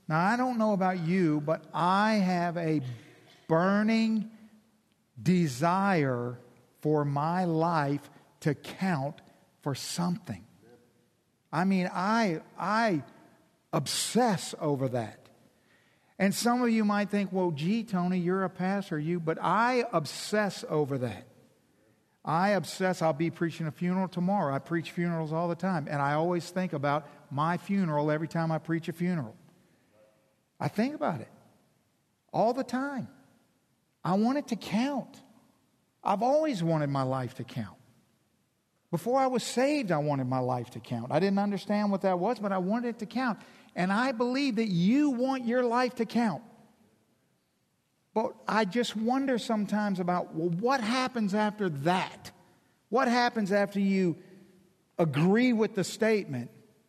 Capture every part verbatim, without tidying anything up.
Now, I don't know about you, but I have a burning desire for my life to count for something. I mean, I I obsess over that. And some of you might think, well, gee, Tony, you're a pastor, you, but I obsess over that. I obsess. I'll be preaching a funeral tomorrow. I preach funerals all the time. And I always think about my funeral every time I preach a funeral. I think about it all the time. I want it to count. I've always wanted my life to count. Before I was saved, I wanted my life to count. I didn't understand what that was, but I wanted it to count. And I believe that you want your life to count. But I just wonder sometimes about, well, what happens after that? What happens after you agree with the statement?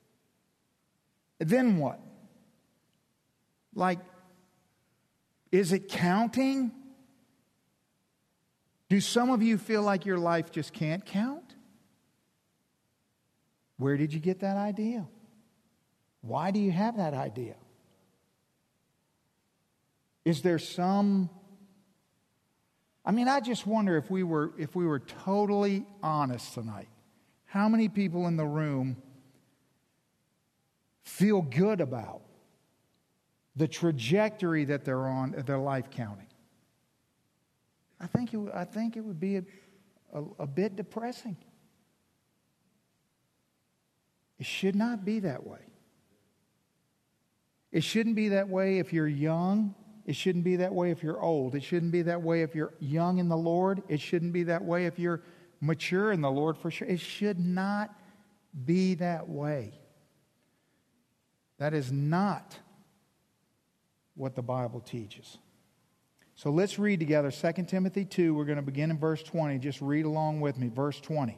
Then what? Like, is it counting? Do some of you feel like your life just can't count? Where did you get that idea? Why do you have that idea? Is there some... I mean, I just wonder if we were if we were totally honest tonight. How many people in the room feel good about the trajectory that they're on, their life counting? I think it, I think it would be a, a, a bit depressing. It should not be that way. It shouldn't be that way if you're young. It shouldn't be that way if you're old. It shouldn't be that way if you're young in the Lord. It shouldn't be that way if you're mature in the Lord, for sure. It should not be that way. That is not what the Bible teaches. So let's read together Second Timothy two. We're going to begin in verse twenty. Just read along with me. Verse twenty.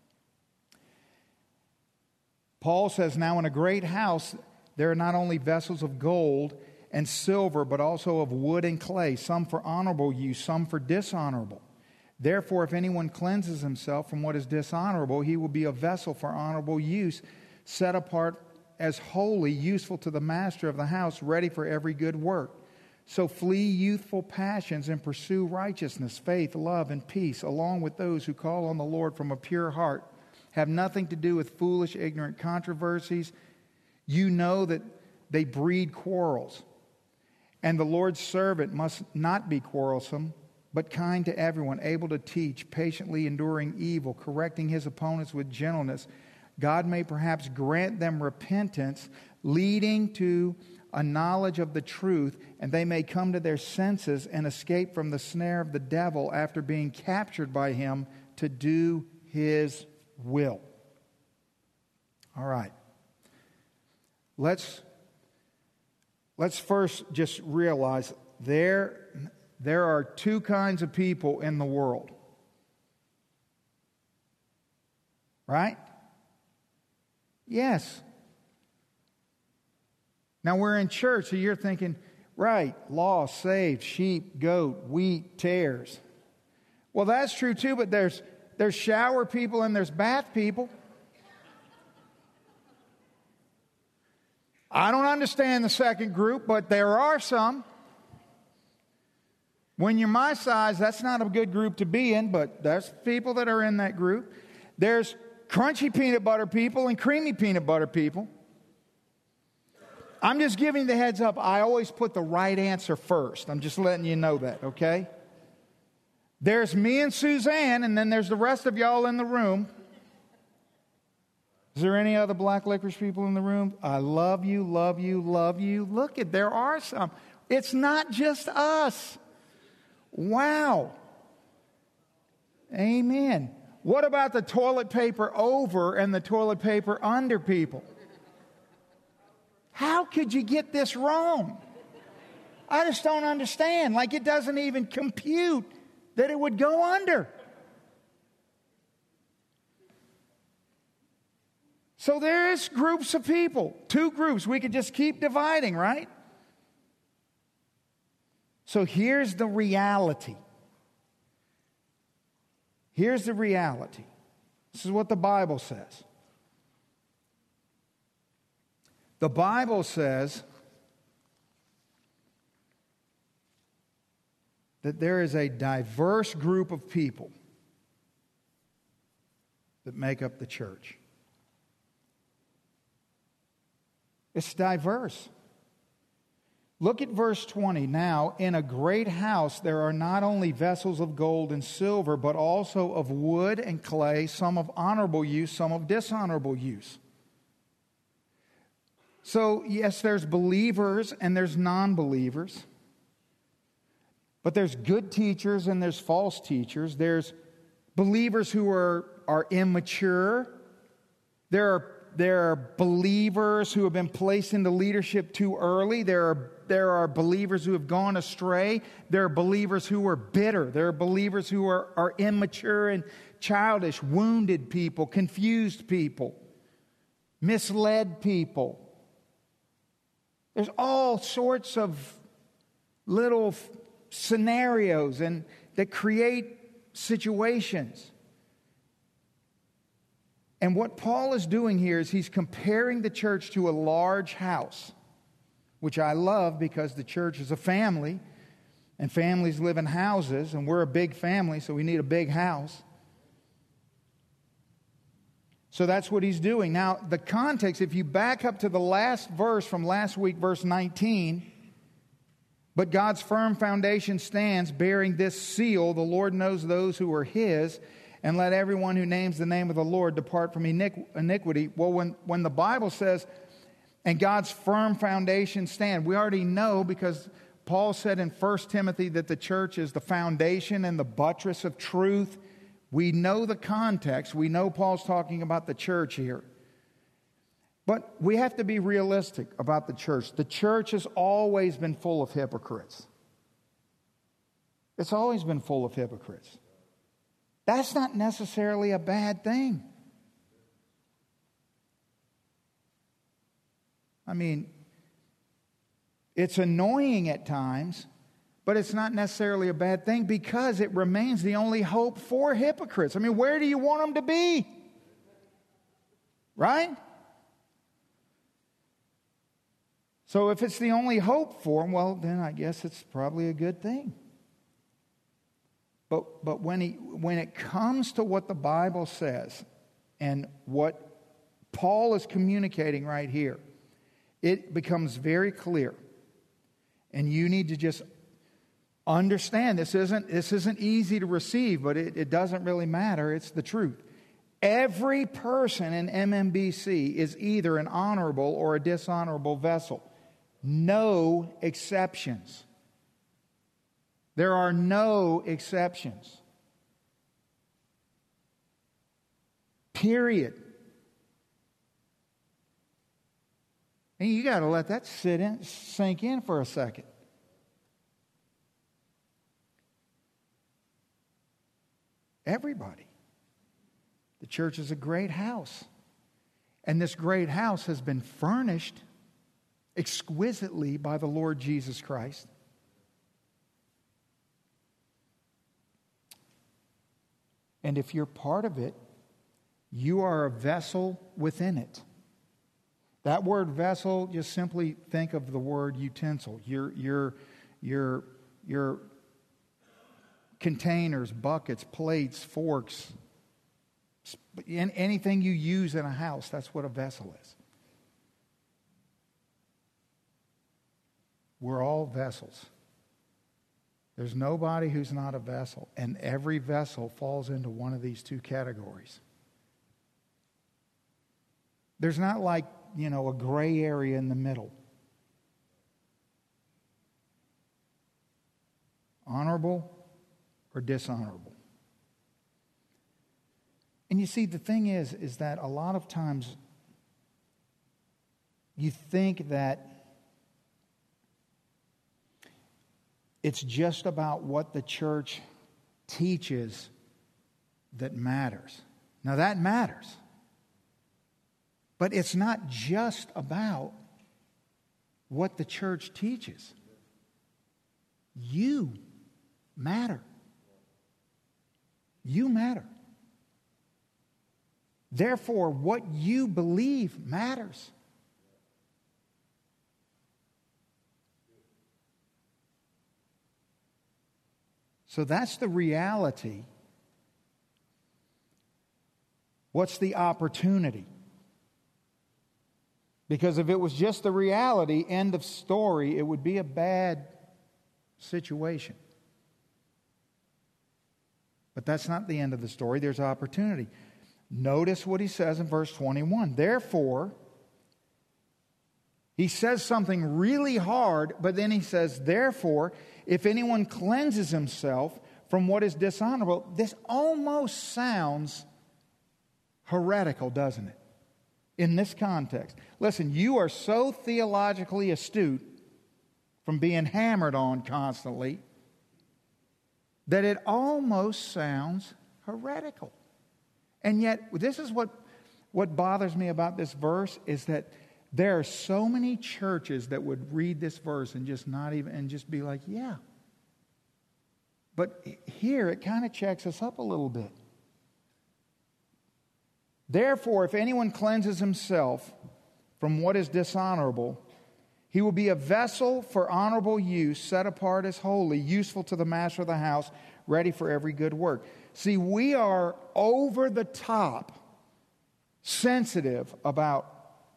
Paul says, "Now in a great house there are not only vessels of gold and silver, but also of wood and clay, some for honorable use, some for dishonorable. Therefore, if anyone cleanses himself from what is dishonorable, he will be a vessel for honorable use, set apart as holy, useful to the master of the house, ready for every good work. So flee youthful passions and pursue righteousness, faith, love, and peace, along with those who call on the Lord from a pure heart. Have nothing to do with foolish, ignorant controversies. You know that they breed quarrels. And the Lord's servant must not be quarrelsome, but kind to everyone, able to teach, patiently enduring evil, correcting his opponents with gentleness. God may perhaps grant them repentance, leading to a knowledge of the truth, and they may come to their senses and escape from the snare of the devil after being captured by him to do his will." All right. Let's let's first just realize there, there are two kinds of people in the world. Right? Yes. Now we're in church, so you're thinking, right, lost, saved, sheep, goat, wheat, tares. Well, that's true too, but there's there's shower people and there's bath people. I don't understand the second group, but there are some. When you're my size, that's not a good group to be in, but there's people that are in that group. There's crunchy peanut butter people and creamy peanut butter people. I'm just giving you the heads up. I always put the right answer first. I'm just letting you know that, okay? There's me and Suzanne, and then there's the rest of y'all in the room. Is there any other black licorice people in the room? I love you, love you, love you. Look, at there are some. It's not just us. Wow. Amen. What about the toilet paper over and the toilet paper under people? How could you get this wrong? I just don't understand. Like, it doesn't even compute that it would go under. So there is groups of people, two groups. We could just keep dividing, right? So here's the reality. Here's the reality. This is what the Bible says. The Bible says that there is a diverse group of people that make up the church. It's diverse. Look at verse twenty. Now, in a great house there are not only vessels of gold and silver, but also of wood and clay, some of honorable use, some of dishonorable use. So, yes, there's believers and there's non-believers. But there's good teachers and there's false teachers. There's believers who are, are immature. There are, there are believers who have been placed into leadership too early. There are, there are believers who have gone astray. There are believers who are bitter. There are believers who are, are immature and childish, wounded people, confused people, misled people. There's all sorts of little scenarios and that create situations. And what Paul is doing here is he's comparing the church to a large house, which I love because the church is a family, and families live in houses, and we're a big family, so we need a big house. So that's what he's doing. Now, the context, if you back up to the last verse from last week, verse nineteen, but God's firm foundation stands, bearing this seal, the Lord knows those who are His, and let everyone who names the name of the Lord depart from iniquity. Well, when, when the Bible says, and God's firm foundation stand, we already know because Paul said in First Timothy that the church is the foundation and the buttress of truth. We know the context. We know Paul's talking about the church here. But we have to be realistic about the church. The church has always been full of hypocrites. It's always been full of hypocrites. That's not necessarily a bad thing. I mean, it's annoying at times, but it's not necessarily a bad thing because it remains the only hope for hypocrites. I mean, where do you want them to be? Right? So if it's the only hope for them, well, then I guess it's probably a good thing. But but when he when it comes to what the Bible says and what Paul is communicating right here, it becomes very clear. And you need to just understand this isn't this isn't easy to receive, but it, it doesn't really matter. It's the truth. Every person in M M B C is either an honorable or a dishonorable vessel. No exceptions. There are no exceptions. Period. And you got to let that sit in, sink in for a second. Everybody. The church is a great house. And this great house has been furnished exquisitely by the Lord Jesus Christ. And if you're part of it, you are a vessel within it. That word vessel, just simply think of the word utensil. Your, your, your, your containers, buckets, plates, forks, anything you use in a house, that's what a vessel is. We're all vessels. There's nobody who's not a vessel, and every vessel falls into one of these two categories. There's not like, you know, a gray area in the middle. Honorable or dishonorable. And you see, the thing is, is that a lot of times you think that it's just about what the church teaches that matters. Now that matters. But it's not just about what the church teaches. You matter. You matter. Therefore, what you believe matters. So that's the reality. What's the opportunity? Because if it was just the reality, end of story, it would be a bad situation. But that's not the end of the story. There's opportunity. Notice what he says in verse twenty-one. Therefore, he says something really hard, but then he says, therefore, if anyone cleanses himself from what is dishonorable, this almost sounds heretical, doesn't it? In this context. Listen, you are so theologically astute from being hammered on constantly that it almost sounds heretical. And yet, this is what, what bothers me about this verse is that there are so many churches that would read this verse and just not even, and just be like, yeah. But here it kind of checks us up a little bit. Therefore, if anyone cleanses himself from what is dishonorable, he will be a vessel for honorable use, set apart as holy, useful to the master of the house, ready for every good work. See, we are over the top sensitive about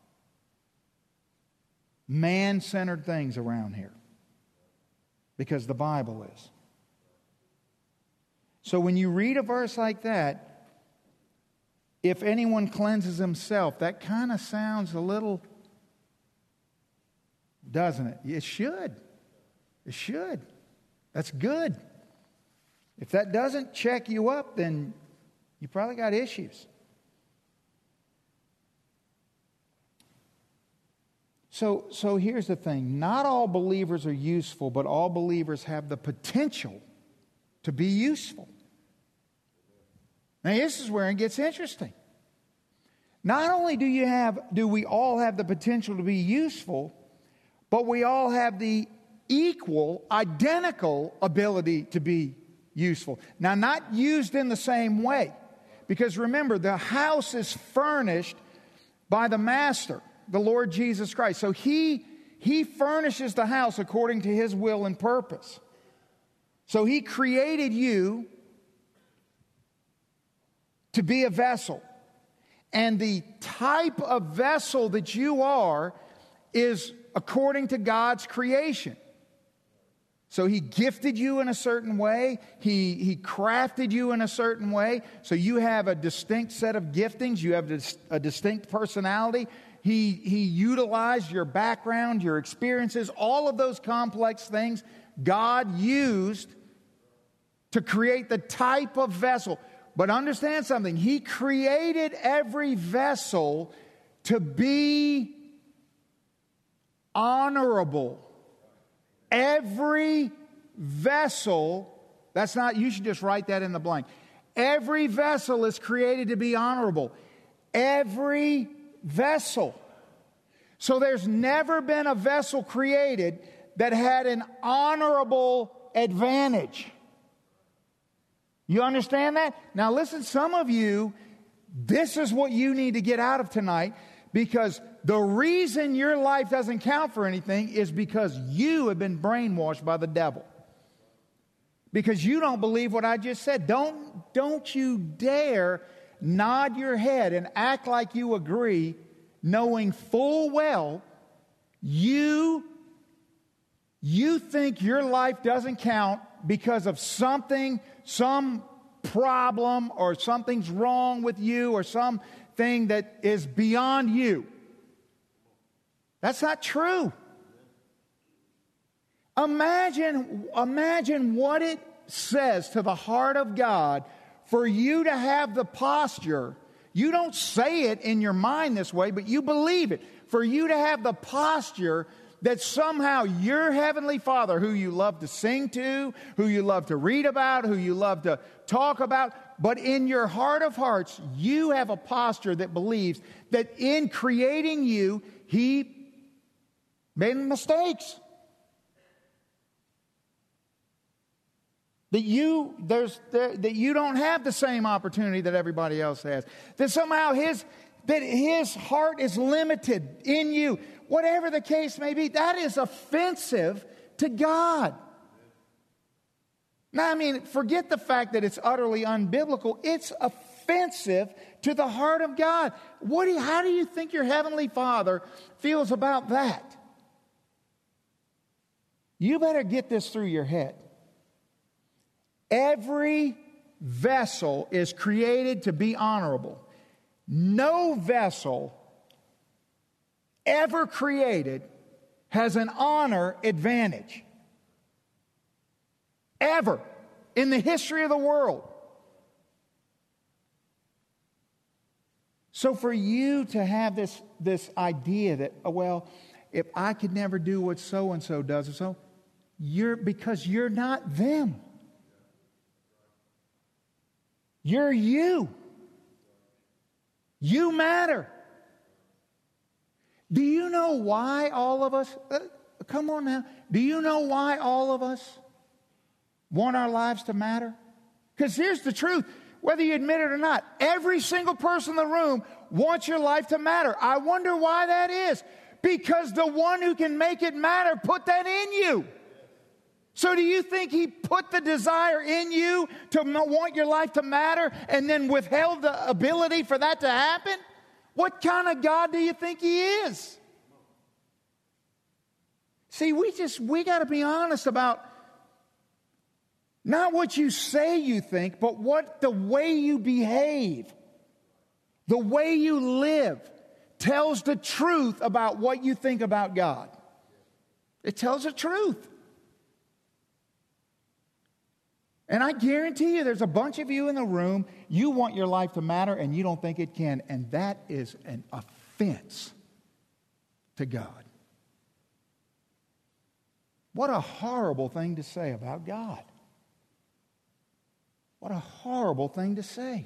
man-centered things around here because the Bible is. So when you read a verse like that, if anyone cleanses himself, that kind of sounds a little, doesn't it? It should. It should. That's good. If that doesn't check you up, then you probably got issues. So, so here's the thing. Not all believers are useful, but all believers have the potential to be useful. Now, this is where it gets interesting. Not only do you have, do we all have the potential to be useful, but we all have the equal, identical ability to be useful. Now, not used in the same way. Because remember, the house is furnished by the master, the Lord Jesus Christ. So he, he furnishes the house according to his will and purpose. So he created you to be a vessel. And the type of vessel that you are is according to God's creation. So he gifted you in a certain way. He, he crafted you in a certain way. So you have a distinct set of giftings. You have a distinct personality. He, he utilized your background, your experiences, all of those complex things God used to create the type of vessel. But understand something. He created every vessel to be honorable. Every vessel, that's not, you should just write that in the blank. Every vessel is created to be honorable. Every vessel. So there's never been a vessel created that had an honorable advantage. You understand that? Now listen, some of you, this is what you need to get out of tonight, because the reason your life doesn't count for anything is because you have been brainwashed by the devil. Because you don't believe what I just said. Don't, don't you dare nod your head and act like you agree, knowing full well you, you think your life doesn't count because of something, some problem, or something's wrong with you, or something that is beyond you. That's not true. Imagine, imagine what it says to the heart of God for you to have the posture. You don't say it in your mind this way, but you believe it. For you to have the posture that somehow your Heavenly Father, who you love to sing to, who you love to read about, who you love to talk about, but in your heart of hearts, you have a posture that believes that in creating you, He made mistakes. That you there's that you don't have the same opportunity that everybody else has. That somehow his that his heart is limited in you. Whatever the case may be, that is offensive to God. Now, I mean, forget the fact that it's utterly unbiblical. It's offensive to the heart of God. What do you, how do you think your Heavenly Father feels about that? You better get this through your head. Every vessel is created to be honorable. No vessel ever created has an honor advantage. Ever. In the history of the world. So for you to have this, this idea that, oh, well, if I could never do what so-and-so does or so, you're, because you're not them. You're you. You matter. Do you know why all of us, uh, come on now, do you know why all of us want our lives to matter? Because here's the truth, whether you admit it or not, every single person in the room wants your life to matter. I wonder why that is. Because the one who can make it matter put that in you. So do you think he put the desire in you to want your life to matter and then withheld the ability for that to happen? What kind of God do you think he is? See, we just, we got to be honest about not what you say you think, but what the way you behave, the way you live tells the truth about what you think about God. It tells the truth. And I guarantee you there's a bunch of you in the room, you want your life to matter and you don't think it can. And that is an offense to God. What a horrible thing to say about God. What a horrible thing to say.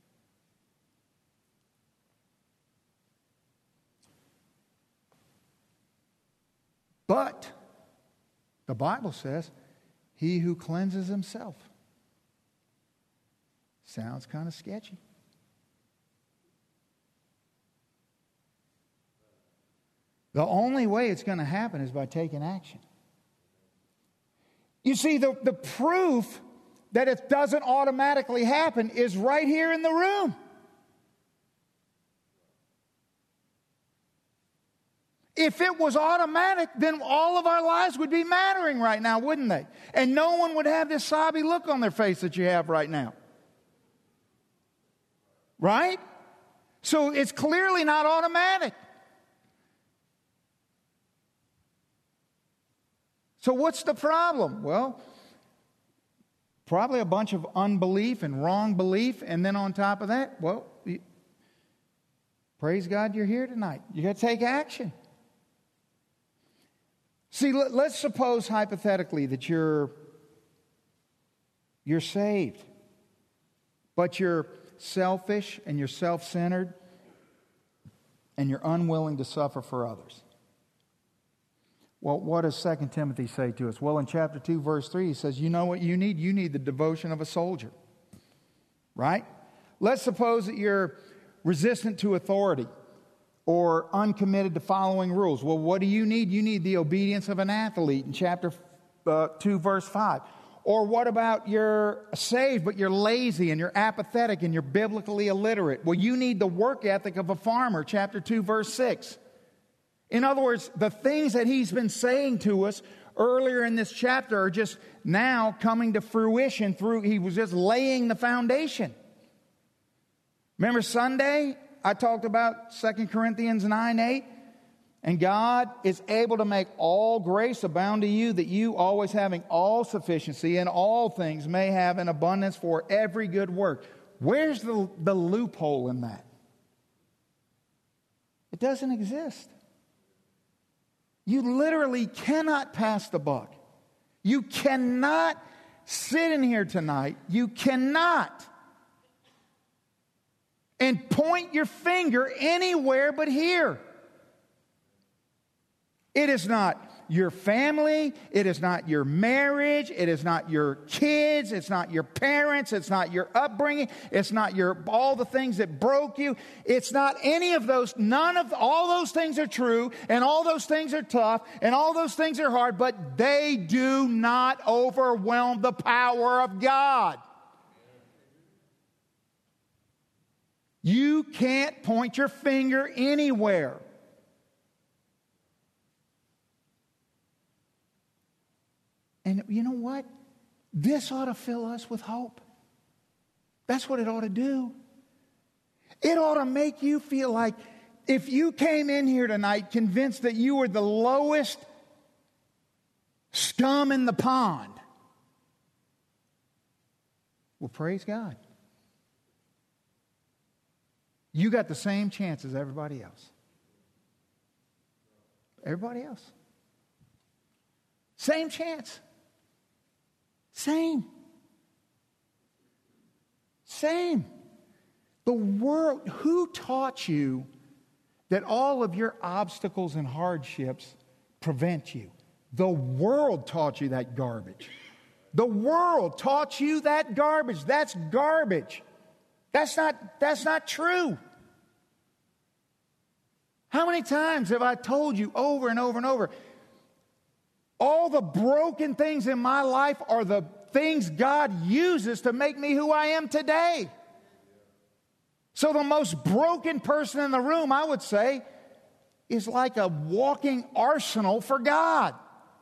But the Bible says, he who cleanses himself. Sounds kind of sketchy. The only way it's going to happen is by taking action. You see, the, the proof that it doesn't automatically happen is right here in the room. If it was automatic, then all of our lives would be mattering right now, wouldn't they? And no one would have this sobby look on their face that you have right now. Right? So it's clearly not automatic. So what's the problem? Well, probably a bunch of unbelief and wrong belief. And then on top of that, well, praise God you're here tonight. You got to take action. See, let's suppose hypothetically that you're, you're saved, but you're selfish and you're self-centered and you're unwilling to suffer for others. Well, what does Second Timothy say to us? Well, in chapter two, verse three, he says, you know what you need? You need the devotion of a soldier, right? Let's suppose that you're resistant to authority or uncommitted to following rules. Well, what do you need? You need the obedience of an athlete in chapter uh, two, verse five. Or what about you're saved, but you're lazy and you're apathetic and you're biblically illiterate? Well, you need the work ethic of a farmer, chapter two, verse six. In other words, the things that he's been saying to us earlier in this chapter are just now coming to fruition through, he was just laying the foundation. Remember Sunday, I talked about Second Corinthians nine eight? And God is able to make all grace abound to you, that you, always having all sufficiency in all things, may have an abundance for every good work. Where's the, the loophole in that? It doesn't exist. You literally cannot pass the buck. You cannot sit in here tonight. You cannot. And point your finger anywhere but here. It is not your family. It is not your marriage. It is not your kids. It's not your parents. It's not your upbringing. It's not your all the things that broke you. It's not any of those. None of all those things are true, and all those things are tough, and all those things are hard, but they do not overwhelm the power of God. You can't point your finger anywhere. And you know what? This ought to fill us with hope. That's what it ought to do. It ought to make you feel like if you came in here tonight convinced that you were the lowest scum in the pond, well, praise God. You got the same chance as everybody else. Everybody else. Same chance. Same. Same. The world, who taught you that all of your obstacles and hardships prevent you? The world taught you that garbage. The world taught you that garbage. That's garbage. That's not, that's not true. How many times have I told you over and over and over, all the broken things in my life are the things God uses to make me who I am today. So the most broken person in the room, I would say, is like a walking arsenal for God.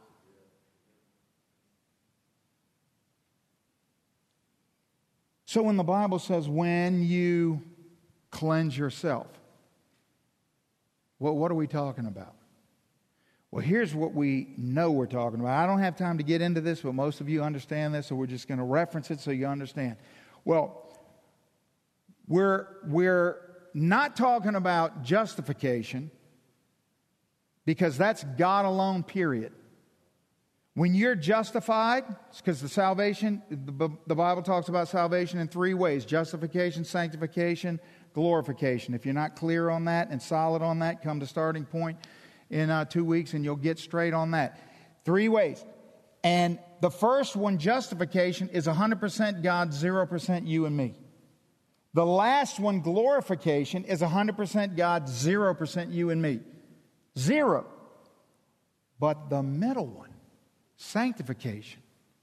So when the Bible says, when you cleanse yourself, well, what are we talking about? Well, here's what we know we're talking about. I don't have time to get into this, but most of you understand this, so we're just going to reference it so you understand. Well, we're, we're not talking about justification because that's God alone, period. When you're justified, because the salvation, the, the Bible talks about salvation in three ways: justification, sanctification, glorification. If you're not clear on that and solid on that, come to Starting Point in uh, two weeks and you'll get straight on that. Three ways. And the first one, justification, is one hundred percent God, zero percent you and me. The last one, glorification, is one hundred percent God, zero percent you and me. Zero. But the middle one, sanctification,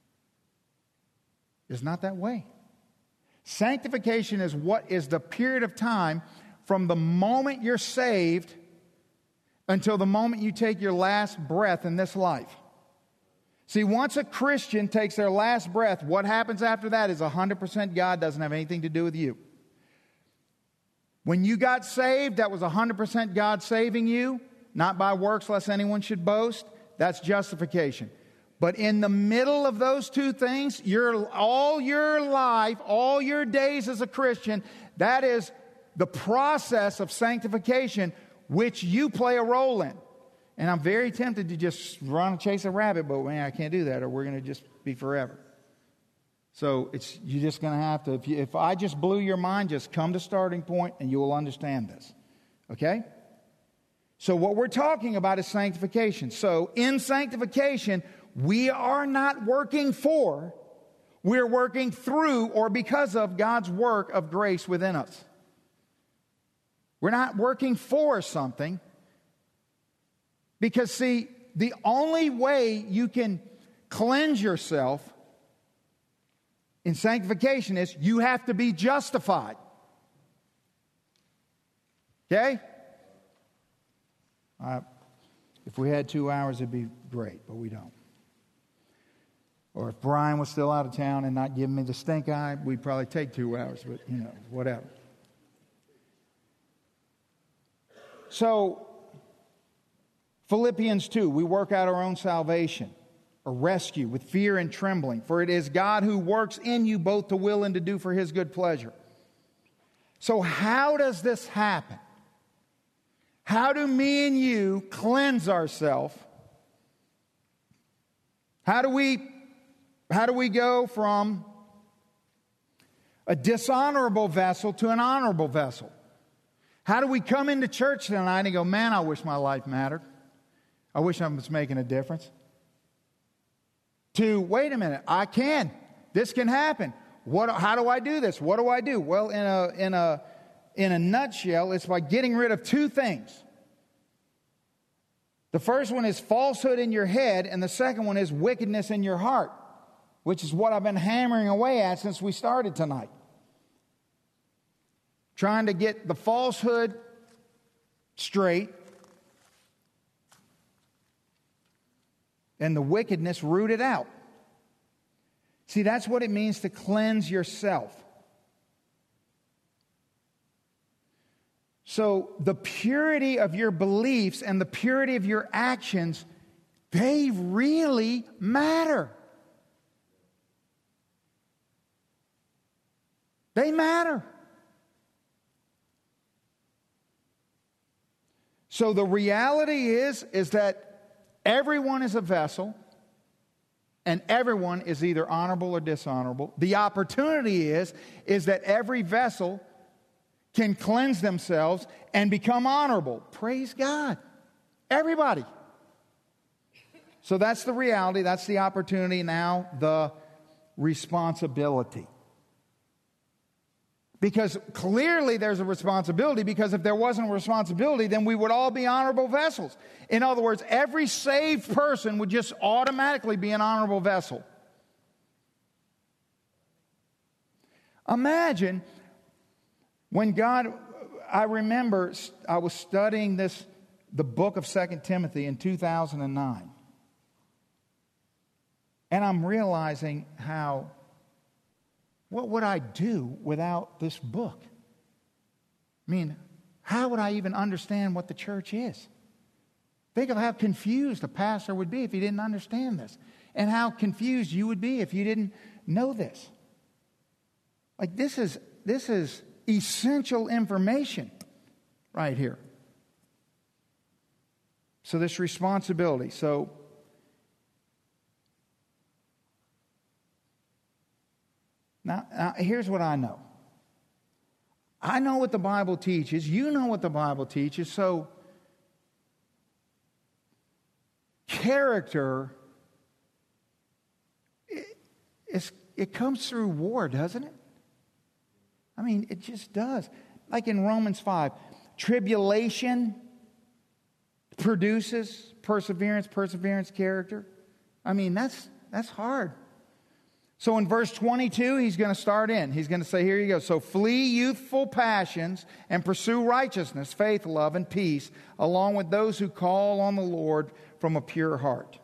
is not that way. Sanctification is what is the period of time from the moment you're saved until the moment you take your last breath in this life. See, once a Christian takes their last breath, what happens after that is one hundred percent God, doesn't have anything to do with you. When you got saved, that was one hundred percent God saving you, not by works lest anyone should boast. That's justification. But in the middle of those two things, your, all your life, all your days as a Christian, that is the process of sanctification, which you play a role in. And I'm very tempted to just run and chase a rabbit, but man, I can't do that, or we're going to just be forever. So it's you're just going to have to, if, you, if I just blew your mind, just come to Starting Point and you will understand this. Okay? So what we're talking about is sanctification. So in sanctification, we are not working for, we're working through or because of God's work of grace within us. We're not working for something. Because, see, the only way you can cleanse yourself in sanctification is you have to be justified. Okay? Uh, if we had two hours, it'd be great, but we don't. Or if Brian was still out of town and not giving me the stink eye, we'd probably take two hours, but, you know, whatever. So, Philippians two, we work out our own salvation or rescue with fear and trembling, for it is God who works in you both to will and to do for His good pleasure. So how does this happen? How do me and you cleanse ourselves? How do we, how do we go from a dishonorable vessel to an honorable vessel? How do we come into church tonight and go, man, I wish my life mattered? I wish I was making a difference. To, wait a minute, I can. This can happen. What? How do I do this? What do I do? Well, in a in a in a nutshell, it's by getting rid of two things. The first one is falsehood in your head, and the second one is wickedness in your heart, which is what I've been hammering away at since we started tonight. Trying to get the falsehood straight and the wickedness rooted out. See, that's what it means to cleanse yourself. So the purity of your beliefs and the purity of your actions, they really matter. They matter. So the reality is, is that everyone is a vessel, and everyone is either honorable or dishonorable. The opportunity is, is that every vessel can cleanse themselves and become honorable. Praise God. Everybody. So that's the reality. That's the opportunity. Now the responsibility. Because clearly there's a responsibility, because if there wasn't a responsibility, then we would all be honorable vessels. In other words, every saved person would just automatically be an honorable vessel. Imagine when God, I remember I was studying this, the book of Second Timothy in two thousand nine. And I'm realizing how, what would I do without this book? I mean, how would I even understand what the church is? Think of how confused a pastor would be if he didn't understand this. And how confused you would be if you didn't know this. Like this is, this is essential information right here. So this responsibility. So Now, now, here's what I know. I know what the Bible teaches. You know what the Bible teaches. So, character, it, it's, it comes through war, doesn't it? I mean, it just does. Like in Romans five, tribulation produces perseverance, perseverance, character. I mean, that's that's hard. So in verse twenty-two, he's going to start in. He's going to say, here you go. So flee youthful passions and pursue righteousness, faith, love, and peace, along with those who call on the Lord from a pure heart.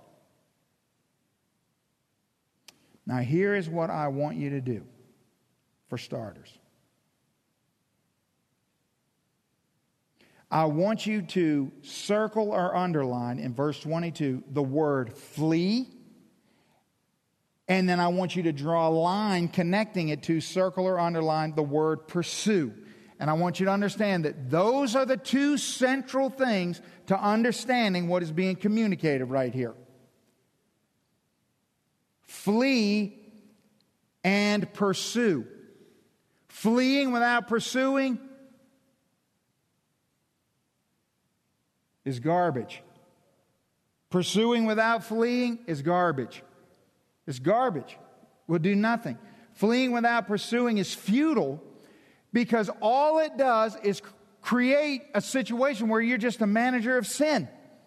Now here is what I want you to do, for starters. I want you to circle or underline in verse twenty-two the word flee. And then I want you to draw a line connecting it to, circle or underline, the word pursue. And I want you to understand that those are the two central things to understanding what is being communicated right here. Flee and pursue. Fleeing without pursuing is garbage. Pursuing without fleeing is garbage. It's garbage. Will do nothing. Fleeing without pursuing is futile, because all it does is create a situation where you're just a manager of sin.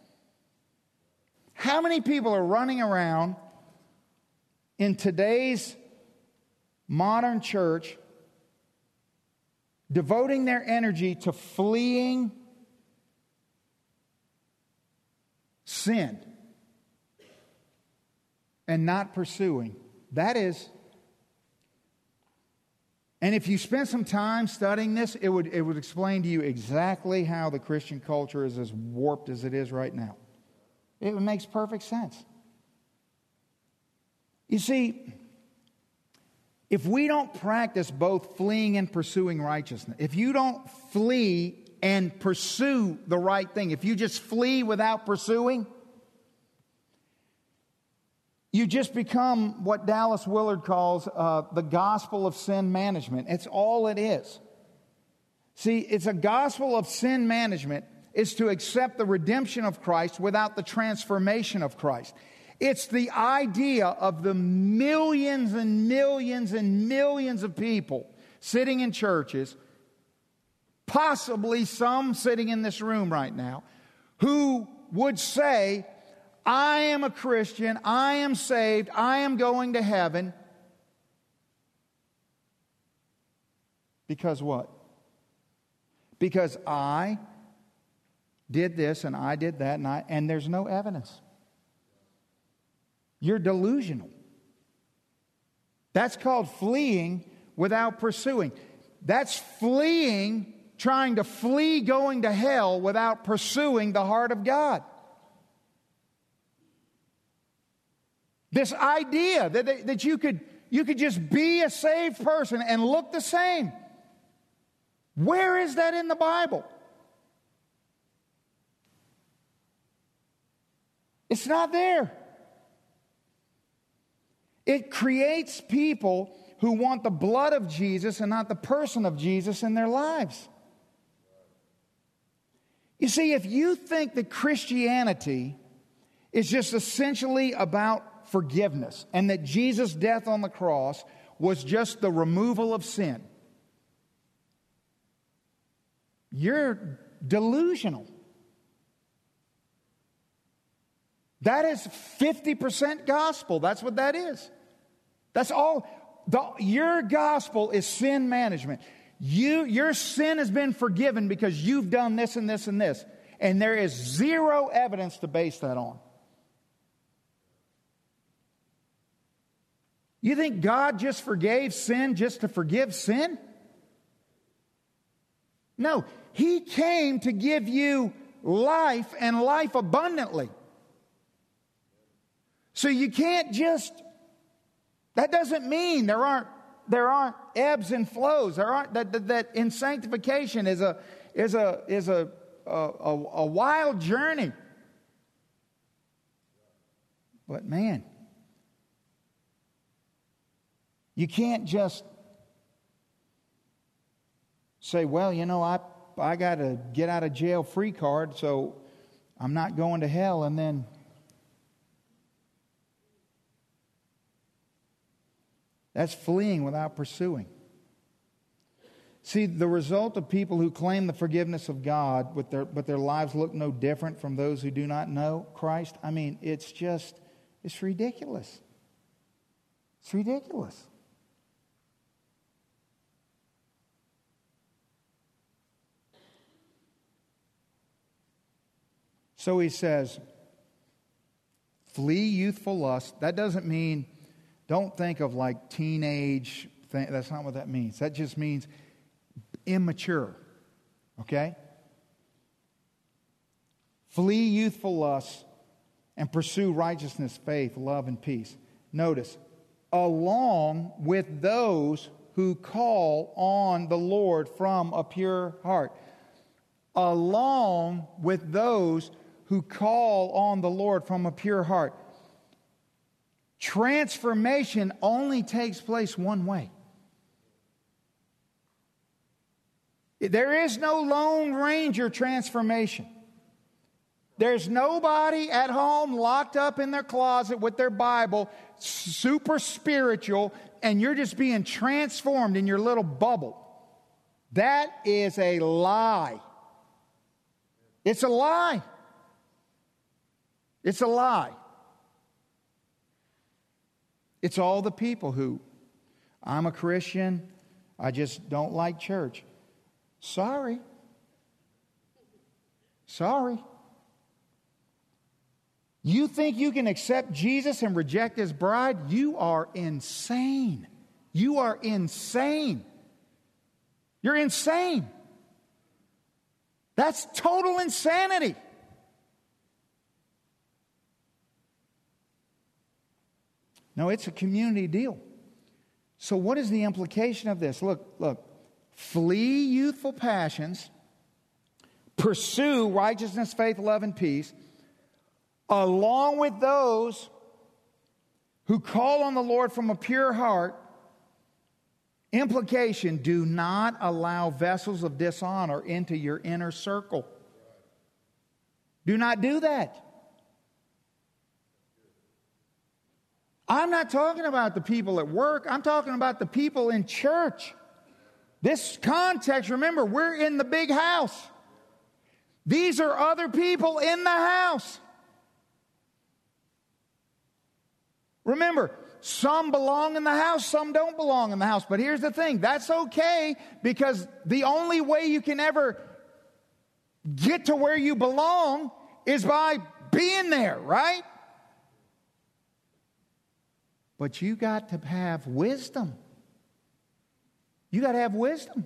How many people are running around in today's modern church devoting their energy to fleeing sin and not pursuing? That is, and if you spend some time studying this, it would, it would explain to you exactly how the Christian culture is as warped as it is right now. It makes perfect sense. You see, if we don't practice both fleeing and pursuing righteousness, if you don't flee and pursue the right thing, if you just flee without pursuing, you just become what Dallas Willard calls uh, the gospel of sin management. It's all it is. See, it's a gospel of sin management is to accept the redemption of Christ without the transformation of Christ. It's the idea of the millions and millions and millions of people sitting in churches, possibly some sitting in this room right now, who would say, I am a Christian, I am saved, I am going to heaven. Because what? Because I did this and I did that and I, and there's no evidence. You're delusional. That's called fleeing without pursuing. That's fleeing, trying to flee going to hell without pursuing the heart of God. This idea that, that you could, you could just be a saved person and look the same. Where is that in the Bible? It's not there. It creates people who want the blood of Jesus and not the person of Jesus in their lives. You see, if you think that Christianity is just essentially about forgiveness and that Jesus' death on the cross was just the removal of sin, you're delusional. That is fifty percent gospel. That's what that is. That's all. The, your gospel is sin management. You, your sin has been forgiven because you've done this and this and this. And there is zero evidence to base that on. You think God just forgave sin just to forgive sin? No. He came to give you life and life abundantly. So you can't just, that doesn't mean there aren't there aren't ebbs and flows. There aren't that that, that in sanctification is a is a is a a, a a wild journey. But man, you can't just say, well, you know, I I got a get out of jail free card, so I'm not going to hell, and then that's fleeing without pursuing. See, the result of people who claim the forgiveness of God, but their, but their lives look no different from those who do not know Christ, I mean, it's just, it's ridiculous. It's ridiculous. So he says, flee youthful lust. That doesn't mean, don't think of like teenage thing. That's not what that means. That just means immature. Okay? Flee youthful lusts and pursue righteousness, faith, love, and peace. Notice, along with those who call on the Lord from a pure heart. Along with those who call on the Lord from a pure heart. Transformation only takes place one way. There is no Lone Ranger transformation. There's nobody at home locked up in their closet with their Bible, super spiritual, and you're just being transformed in your little bubble. That is a lie. It's a lie. It's a lie. It's all the people who, I'm a Christian, I just don't like church. Sorry. Sorry. You think you can accept Jesus and reject His bride? You are insane. You are insane. You're insane. That's total insanity. No, it's a community deal. So what is the implication of this? Look, look. Flee youthful passions. Pursue righteousness, faith, love, and peace. Along with those who call on the Lord from a pure heart. Implication, do not allow vessels of dishonor into your inner circle. Do not do that. I'm not talking about the people at work. I'm talking about the people in church. This context, remember, we're in the big house. These are other people in the house. Remember, some belong in the house, some don't belong in the house. But here's the thing, that's okay, because the only way you can ever get to where you belong is by being there, right? But you got to have wisdom. You got to have wisdom.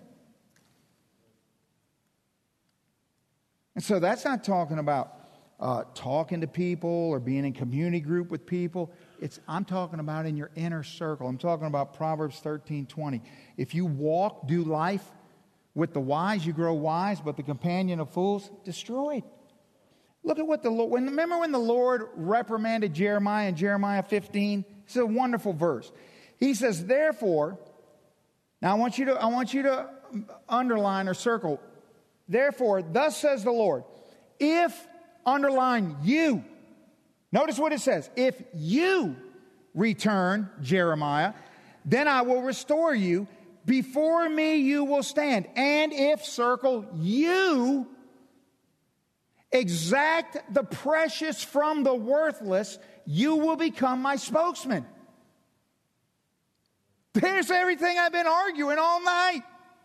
And so that's not talking about uh, talking to people or being in community group with people. It's I'm talking about in your inner circle. I'm talking about Proverbs thirteen twenty. If you walk, do life with the wise, you grow wise, but the companion of fools, destroyed. Look at what the Lord, when, remember when the Lord reprimanded Jeremiah in Jeremiah fifteen? It's a wonderful verse. He says, therefore, now I want you to, I want you to underline or circle, therefore, thus says the Lord, if, underline you, notice what it says, if you return, Jeremiah, then I will restore you. Before me you will stand. And if, circle, you exact the precious from the worthless, you will become my spokesman. There's everything I've been arguing all night.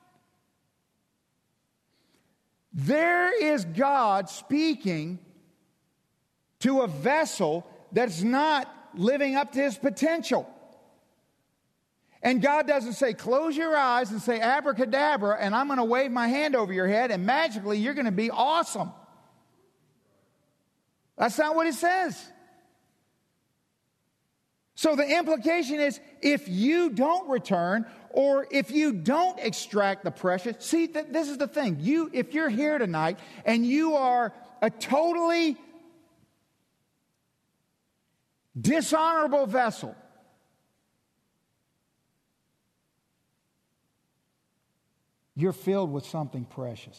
There is God speaking to a vessel that's not living up to his potential. And God doesn't say, close your eyes and say abracadabra, and I'm going to wave my hand over your head, and magically you're going to be awesome. That's not what it says. So the implication is, if you don't return, or if you don't extract the precious, see, th- this is the thing. You, if you're here tonight and you are a totally dishonorable vessel, you're filled with something precious.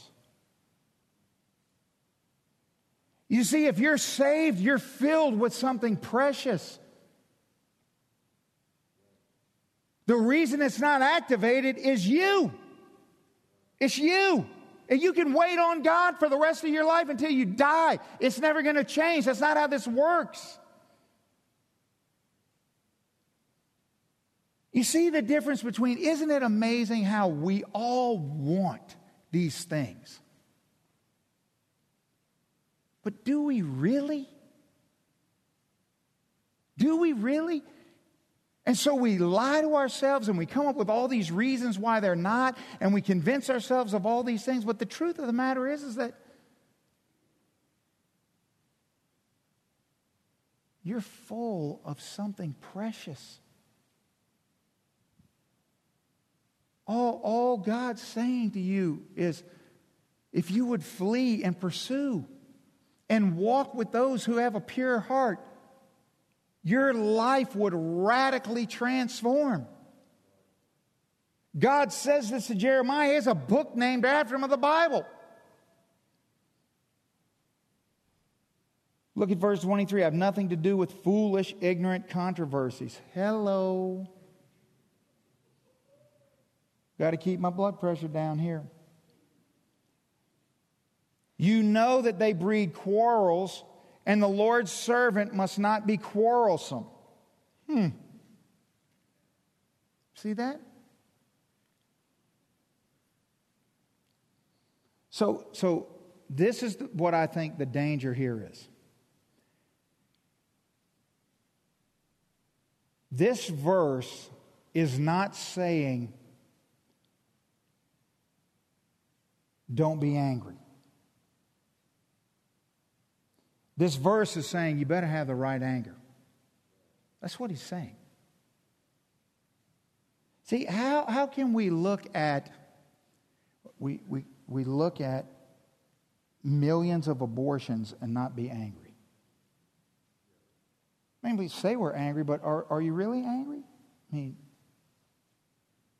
You see, if you're saved, you're filled with something precious. The reason it's not activated is you. It's you. And you can wait on God for the rest of your life until you die. It's never going to change. That's not how this works. You see the difference between, isn't it amazing how we all want these things? But do we really? Do we really? And so we lie to ourselves and we come up with all these reasons why they're not, and we convince ourselves of all these things. But the truth of the matter is, is that you're full of something precious. All, all God's saying to you is, if you would flee and pursue and walk with those who have a pure heart, your life would radically transform. God says this to Jeremiah. He has a book named after him of the Bible. Look at verse twenty-three. I have nothing to do with foolish, ignorant controversies. Hello. Got to keep my blood pressure down here. You know that they breed quarrels, and the Lord's servant must not be quarrelsome. Hmm. See that? So, so this is what I think the danger here is. This verse is not saying, don't be angry. This verse is saying you better have the right anger. That's what he's saying. See, how, how can we look at we, we, we look at millions of abortions and not be angry? I mean, we say we're angry, but are, are you really angry? I mean,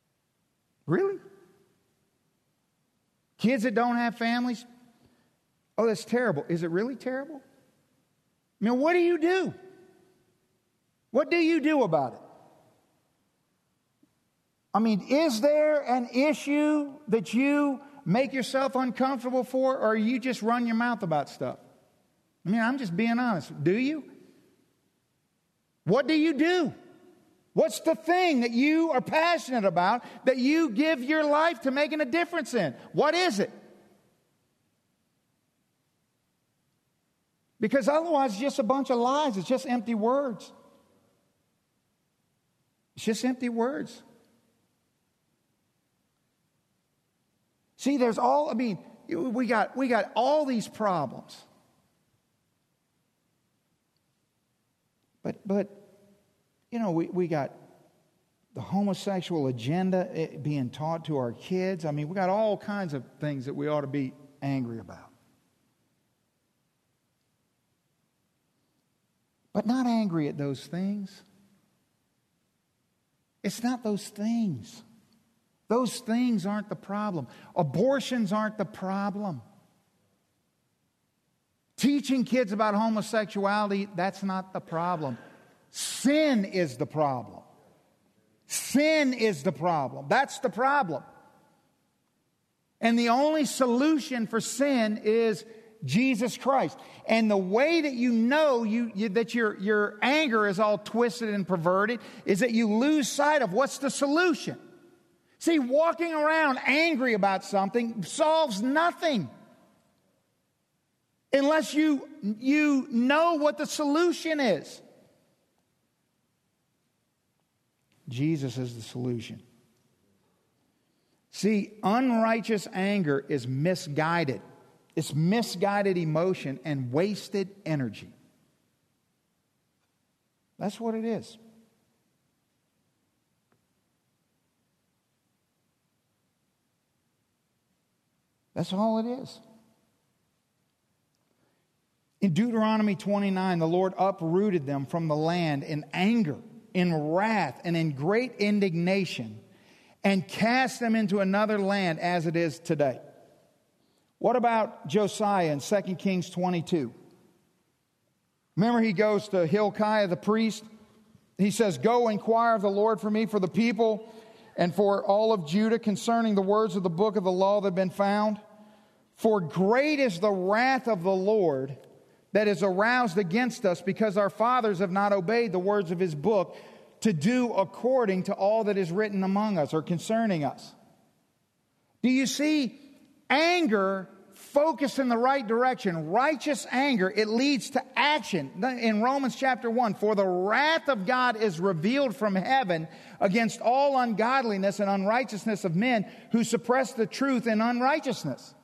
really? Kids that don't have families, Oh, that's terrible. Is it really terrible? I mean, what do you do? What do you do about it? I mean, is there an issue that you make yourself uncomfortable for, or you just run your mouth about stuff? I mean, I'm just being honest. Do you? What do you do? What's the thing that you are passionate about, that you give your life to making a difference in? What is it? Because otherwise, it's just a bunch of lies. It's just empty words. It's just empty words. See, there's all, I mean, we got, we got all these problems. But, but you know, we, we got the homosexual agenda being taught to our kids. I mean, we got all kinds of things that we ought to be angry about. But not angry at those things. It's not those things. Those things aren't the problem. Abortions aren't the problem. Teaching kids about homosexuality, that's not the problem. Sin is the problem. Sin is the problem. That's the problem. And the only solution for sin is Jesus Christ. And the way that you know you, you, that your, your anger is all twisted and perverted is that you lose sight of what's the solution. See, walking around angry about something solves nothing unless you, you know what the solution is. Jesus is the solution. See, unrighteous anger is misguided. It's misguided emotion and wasted energy. That's what it is. That's all it is. In Deuteronomy twenty-nine, the Lord uprooted them from the land in anger, in wrath, and in great indignation, and cast them into another land as it is today. What about Josiah in Second Kings twenty-two? Remember, he goes to Hilkiah the priest. He says, "Go inquire of the Lord for me, for the people, and for all of Judah concerning the words of the book of the law that have been found. For great is the wrath of the Lord that is aroused against us, because our fathers have not obeyed the words of his book to do according to all that is written among us," or concerning us. Do you see? Anger focused in the right direction, righteous anger, it leads to action. In Romans chapter one, "For the wrath of God is revealed from heaven against all ungodliness and unrighteousness of men who suppress the truth in unrighteousness."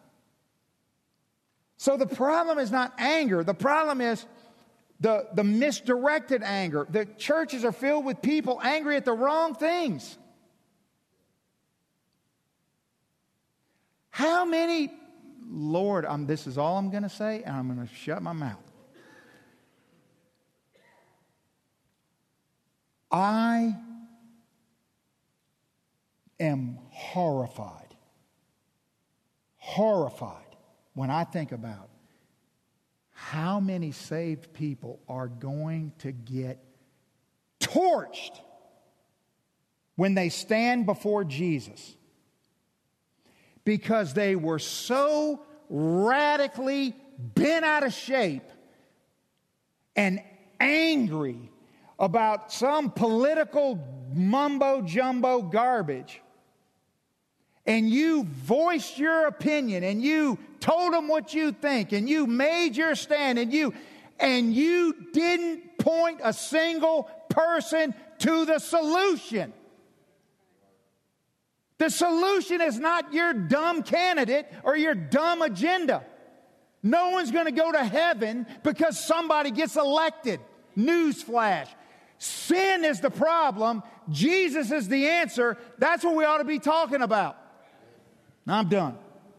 So the problem is not anger. The problem is the, the misdirected anger. The churches are filled with people angry at the wrong things. How many, Lord, I'm, this is all I'm going to say, and I'm going to shut my mouth. I am horrified, horrified when I think about how many saved people are going to get torched when they stand before Jesus, because they were so radically bent out of shape and angry about some political mumbo-jumbo garbage. And you voiced your opinion, and you told them what you think, and you made your stand, and you and you didn't point a single person to the solution. The solution is not your dumb candidate or your dumb agenda. No one's going to go to heaven because somebody gets elected. Newsflash. Sin is the problem. Jesus is the answer. That's what we ought to be talking about. I'm done.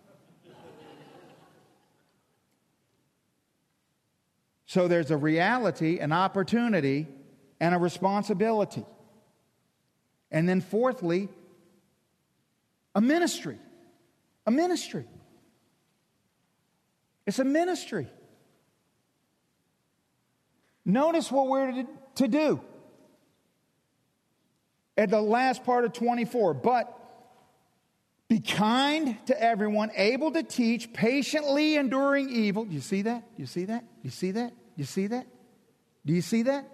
So there's a reality, an opportunity, and a responsibility. And then fourthly, a ministry. A ministry. It's a ministry. Notice what we're to, to do. At the last part of twenty-four, but be kind to everyone, able to teach, patiently enduring evil. Do you see that? Do you see that? Do you see that? Do you see that? Do you see that?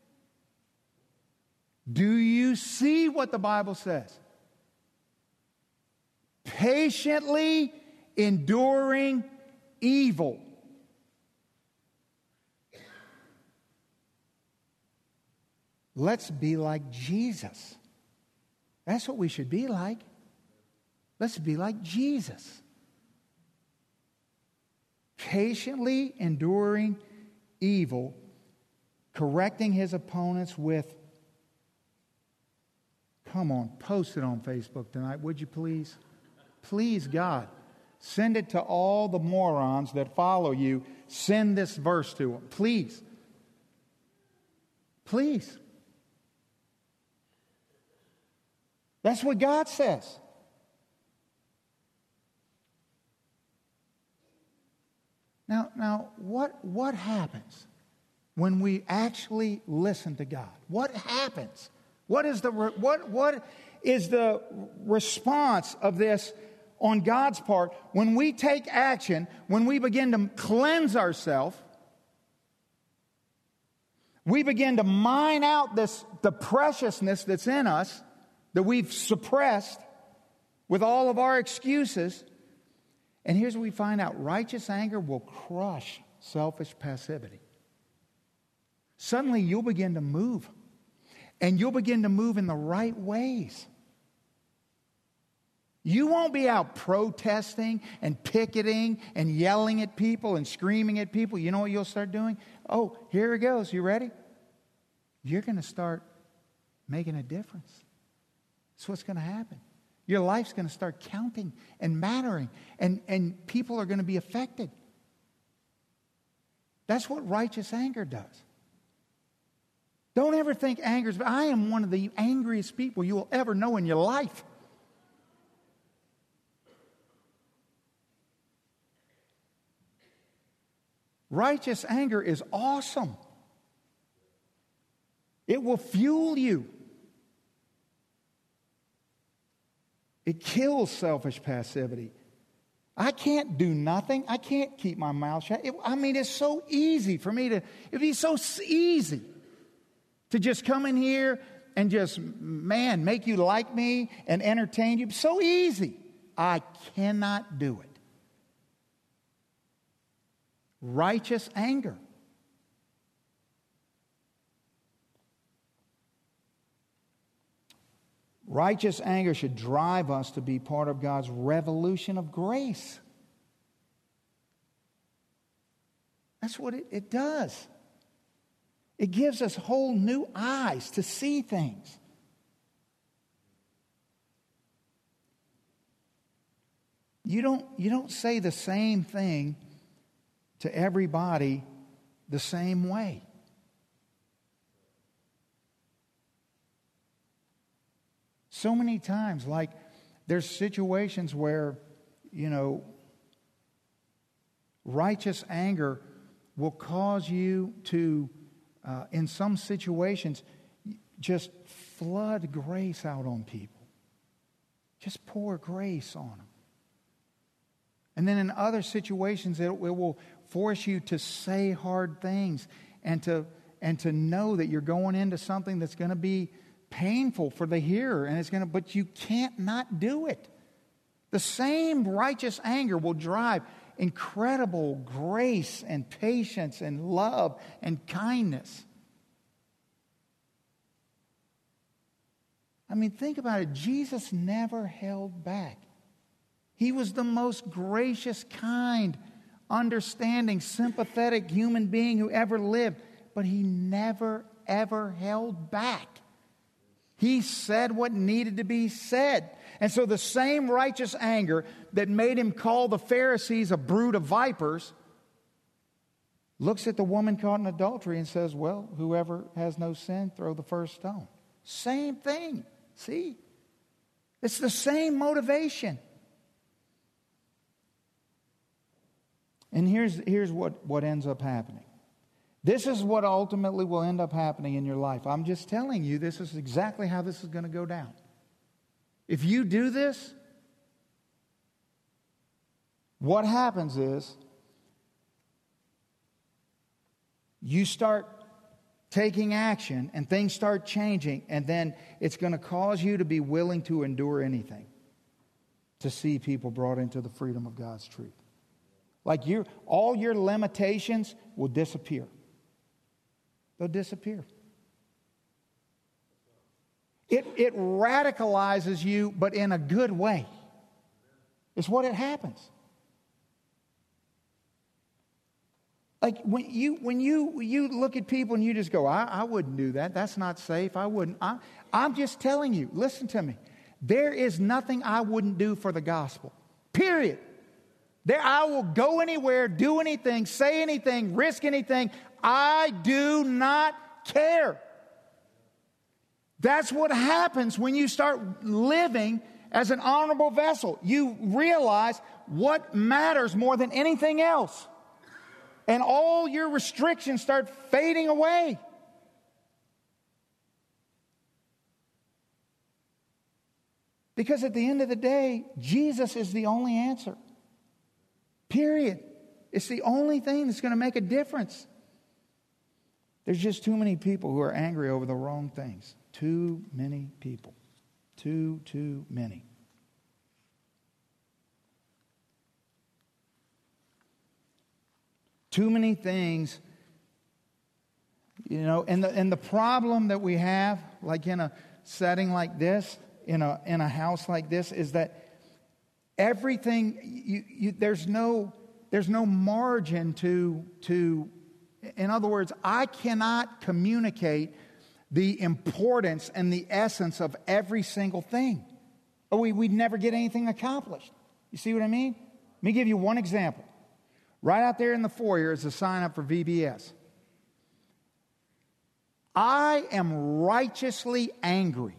Do you see what the Bible says? Patiently enduring evil. Let's be like Jesus. That's what we should be like. Let's be like Jesus. Patiently enduring evil, correcting his opponents with, come on, post it on Facebook tonight, would you please? Please, God, send it to all the morons that follow you. Send this verse to them, please. Please. That's what God says. Now, now, what, what happens when we actually listen to God? What happens? What is the, what, what is the response of this on God's part when we take action, when we begin to cleanse ourselves? We begin to mine out this, the preciousness that's in us that we've suppressed with all of our excuses. And here's what we find out. Righteous anger will crush selfish passivity. Suddenly you'll begin to move. And you'll begin to move in the right ways. You won't be out protesting and picketing and yelling at people and screaming at people. You know what you'll start doing? Oh, here it goes. You ready? You're going to start making a difference. That's what's going to happen. Your life's going to start counting and mattering. And, and people are going to be affected. That's what righteous anger does. Don't ever think anger is... I am one of the angriest people you will ever know in your life. Righteous anger is awesome. It will fuel you. It kills selfish passivity. I can't do nothing. I can't keep my mouth shut. It, I mean, it's so easy for me to, it'd be so easy to just come in here and just, man, make you like me and entertain you. So easy. I cannot do it. Righteous anger. Righteous anger should drive us to be part of God's revolution of grace. That's what it, it does. It gives us whole new eyes to see things. You don't, you don't say the same thing to everybody the same way. So many times, like, there's situations where, you know, righteous anger will cause you to, uh, in some situations, just flood grace out on people. Just pour grace on them. And then in other situations, it, it will force you to say hard things and to, and to know that you're going into something that's going to be painful for the hearer, and it's going to, but you can't not do it. The same righteous anger will drive incredible grace and patience and love and kindness. I mean, think about it. Jesus never held back. He was the most gracious, kind, understanding, sympathetic human being who ever lived, but he never, ever held back. He said what needed to be said. And so the same righteous anger that made him call the Pharisees a brood of vipers looks at the woman caught in adultery and says, well, whoever has no sin, throw the first stone. Same thing. See? It's the same motivation. And here's, here's what, what ends up happening. This is what ultimately will end up happening in your life. I'm just telling you, this is exactly how this is going to go down. If you do this, what happens is you start taking action and things start changing, and then it's going to cause you to be willing to endure anything to see people brought into the freedom of God's truth. Like you, all your limitations will disappear. They'll disappear. It, it radicalizes you, but in a good way. It's what it happens. Like when you when you you look at people and you just go, I, I wouldn't do that. That's not safe. I wouldn't. I, I'm just telling you. Listen to me. There is nothing I wouldn't do for the gospel. Period. There, I will go anywhere, do anything, say anything, risk anything. I do not care. That's what happens when you start living as an honorable vessel. You realize what matters more than anything else. And all your restrictions start fading away. Because at the end of the day, Jesus is the only answer. Period. It's the only thing that's going to make a difference. There's just too many people who are angry over the wrong things. Too many people. Too, too many. Too many things, you know, and the and the problem that we have, like in a setting like this, in a in a house like this, is that everything you, you there's no there's no margin to to. In other words, I cannot communicate the importance and the essence of every single thing, or we we'd never get anything accomplished. You see what I mean? Let me give you one example. Right out there in the foyer is a sign up for V B S. I am righteously angry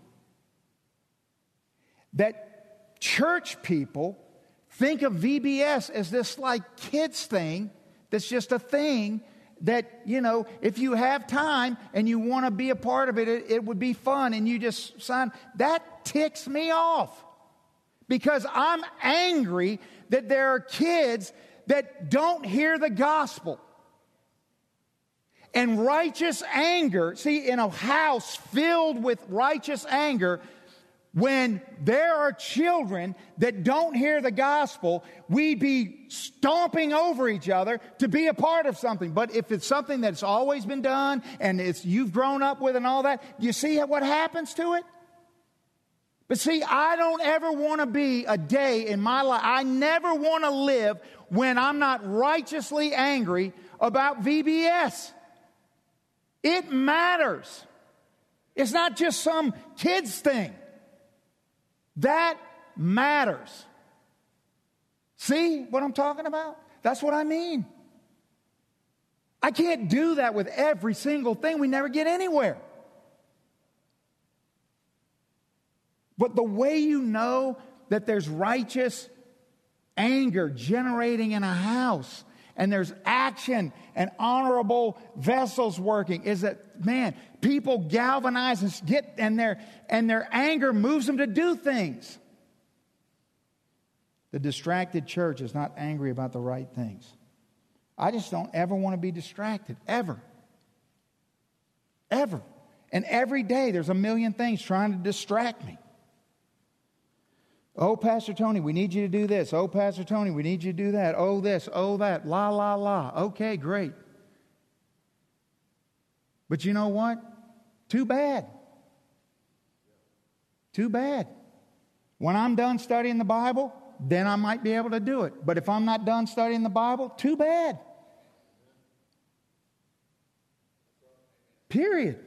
that church people think of V B S as this like kids thing that's just a thing that, you know, if you have time and you want to be a part of it, it, it would be fun and you just sign. That ticks me off because I'm angry that there are kids that don't hear the gospel. And righteous anger, see, in a house filled with righteous anger, when there are children that don't hear the gospel, we be stomping over each other to be a part of something. But if it's something that's always been done and it's you've grown up with and all that, you see what happens to it? But see, I don't ever want to be a day in my life. I never want to live when I'm not righteously angry about V B S. It matters. It's not just some kids thing. That matters. See what I'm talking about? That's what I mean. I can't do that with every single thing. We never get anywhere. But the way you know that there's righteous anger generating in a house and there's action and honorable vessels working is that, man, people galvanize and get and their and their anger moves them to do things. The distracted church is not angry about the right things. I just don't ever want to be distracted, ever. Ever. And every day there's a million things trying to distract me. Oh, Pastor Tony, we need you to do this. Oh, Pastor Tony, we need you to do that. Oh, this, oh, that. La, la, la. Okay, great. But you know what? Too bad. Too bad. When I'm done studying the Bible, then I might be able to do it. But if I'm not done studying the Bible, too bad. Period.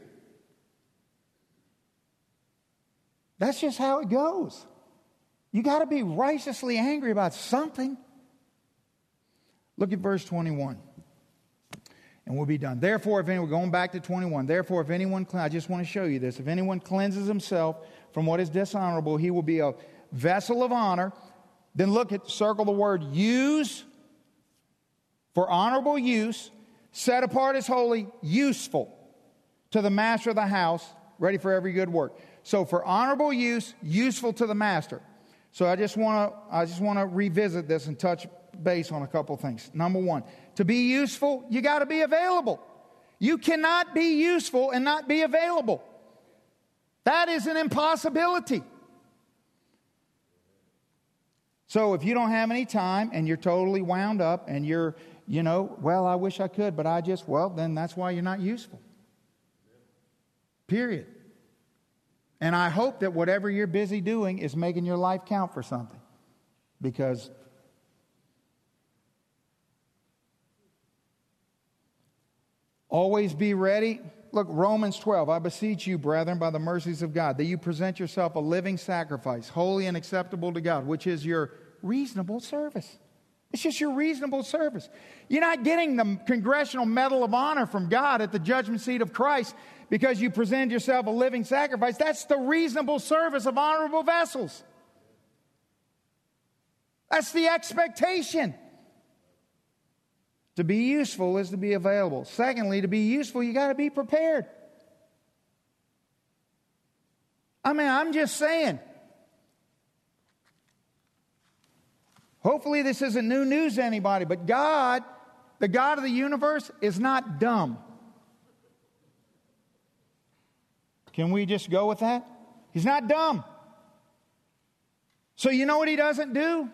That's just how it goes. You got to be righteously angry about something. Look at verse twenty-one. And we'll be done. Therefore, if anyone, going back to twenty-one, therefore, if anyone, I just want to show you this. If anyone cleanses himself from what is dishonorable, he will be a vessel of honor. Then look at, circle the word use. For honorable use, set apart as holy, useful to the master of the house, ready for every good work. So for honorable use, useful to the master. So I just want to I just want to revisit this and touch base on a couple things. Number one, to be useful, you got to be available. You cannot be useful and not be available. That is an impossibility. So if you don't have any time and you're totally wound up and you're, you know, well, I wish I could, but I just, well, then that's why you're not useful. Period. And I hope that whatever you're busy doing is making your life count for something. Because always be ready. Look, Romans twelve, I beseech you, brethren, by the mercies of God, that you present yourself a living sacrifice, holy and acceptable to God, which is your reasonable service. It's just your reasonable service. You're not getting the Congressional Medal of Honor from God at the judgment seat of Christ because you present yourself a living sacrifice. That's the reasonable service of honorable vessels. That's the expectation. To be useful is to be available. Secondly, to be useful, you got to be prepared. I mean, I'm just saying. Hopefully this isn't new news to anybody, but God, the God of the universe, is not dumb. Can we just go with that? He's not dumb. So you know what He doesn't do?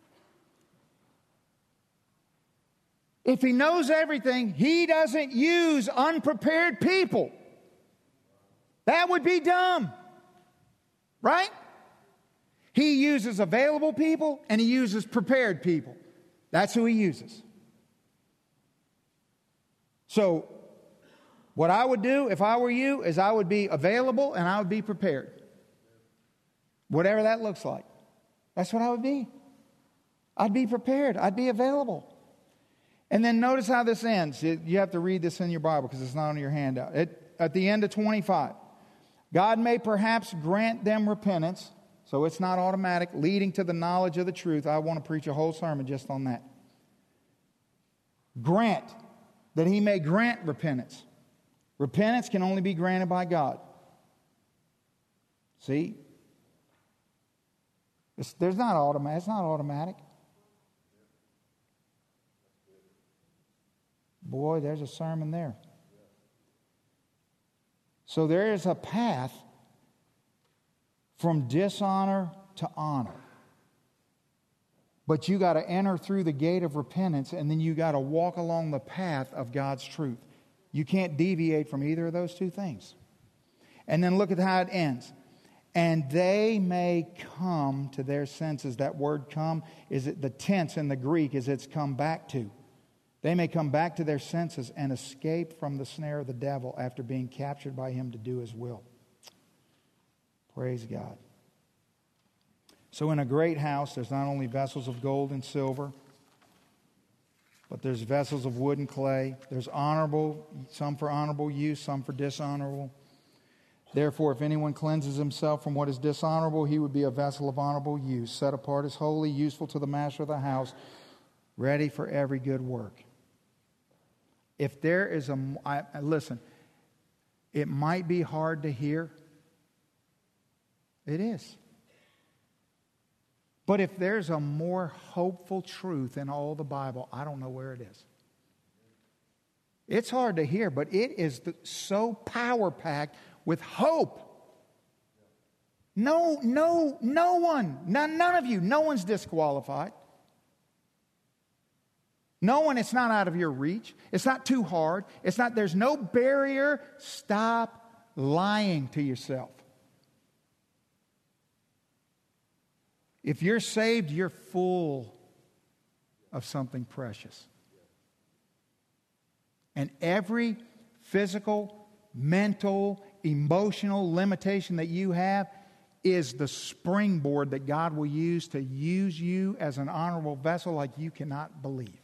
If He knows everything, He doesn't use unprepared people. That would be dumb. Right? He uses available people and He uses prepared people. That's who He uses. So, what I would do if I were you is I would be available and I would be prepared. Whatever that looks like. That's what I would be. I'd be prepared. I'd be available. And then notice how this ends. You have to read this in your Bible because it's not on your handout. It, at the end of twenty-five, God may perhaps grant them repentance, so it's not automatic, leading to the knowledge of the truth. I want to preach a whole sermon just on that. Grant, that He may grant repentance. Repentance can only be granted by God. See? It's, there's not automatic. It's not automatic. Boy, there's a sermon there. So there is a path from dishonor to honor. But you got to enter through the gate of repentance, and then you got to walk along the path of God's truth. You can't deviate from either of those two things. And then look at how it ends. And they may come to their senses. That word come, is it the tense in the Greek is it's come back to. They may come back to their senses and escape from the snare of the devil after being captured by him to do his will. Praise God. So in a great house, there's not only vessels of gold and silver, but there's vessels of wood and clay. There's honorable, some for honorable use, some for dishonorable. Therefore, if anyone cleanses himself from what is dishonorable, he would be a vessel of honorable use, set apart as holy, useful to the master of the house, ready for every good work. If there is a, I, listen, it might be hard to hear. It is. But if there's a more hopeful truth in all the Bible, I don't know where it is. It's hard to hear, but it is the, so power-packed with hope. No, no, no one, none, none of you, no one's disqualified. No one, it's not out of your reach. It's not too hard. It's not, there's no barrier. Stop lying to yourself. If you're saved, you're full of something precious. And every physical, mental, emotional limitation that you have is the springboard that God will use to use you as an honorable vessel like you cannot believe.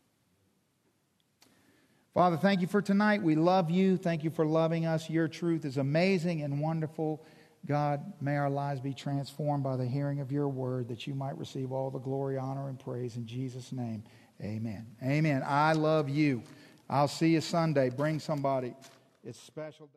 Father, thank you for tonight. We love you. Thank you for loving us. Your truth is amazing and wonderful. God, may our lives be transformed by the hearing of your word, that you might receive all the glory, honor, and praise in Jesus' name. Amen. Amen. I love you. I'll see you Sunday. Bring somebody. It's special.